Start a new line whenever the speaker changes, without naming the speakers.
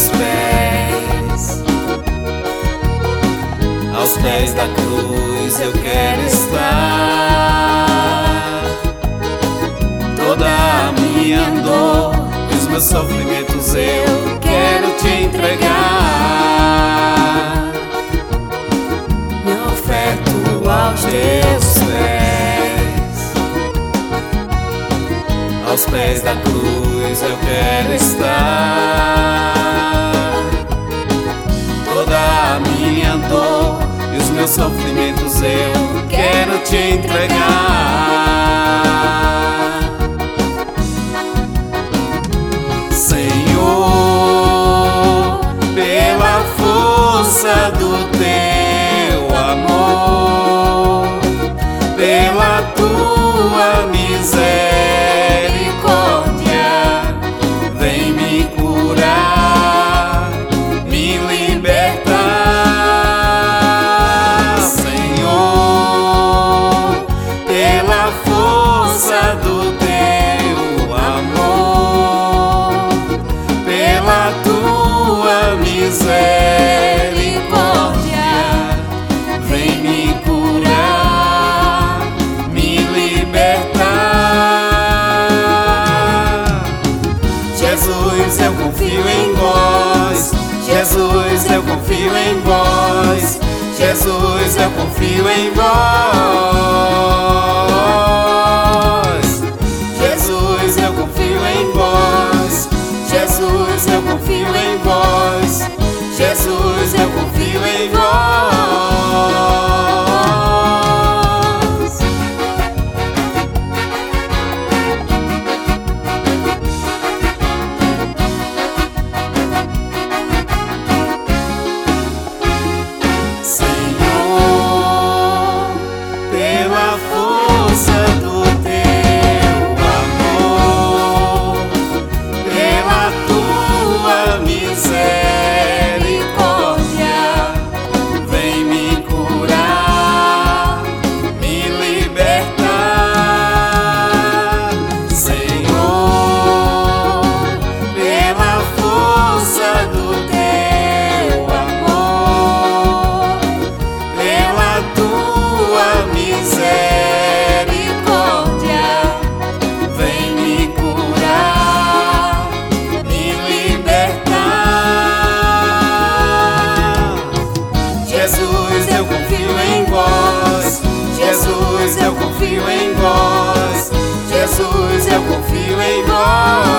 teus pés. Aos pés da cruz eu quero estar. Toda a minha dor e os meus sofrimentos eu quero te entregar. Me oferto aos teus pés. Aos pés da cruz eu quero estar. Toda a minha dor e os meus sofrimentos eu quero te entregar. Senhor, pela força do teu amor, pela tua misericórdia, vem me curar, me libertar. Senhor, pela força do teu amor, pela tua misericórdia, vem me curar, me libertar. Jesus, eu confio em vós. Jesus, eu confio em vós. Jesus, eu confio em vós. Jesus, eu confio em vós. Jesus, eu confio em vós. Jesus, eu confio em vós. Senhor, pela força do teu amor, pela tua misericórdia, vem me curar, me libertar. Senhor, pela força do teu amor, pela tua misericórdia, vem me curar, me libertar. Jesus, eu confio em vós. Jesus, eu confio em vós. Jesus, eu confio em vós.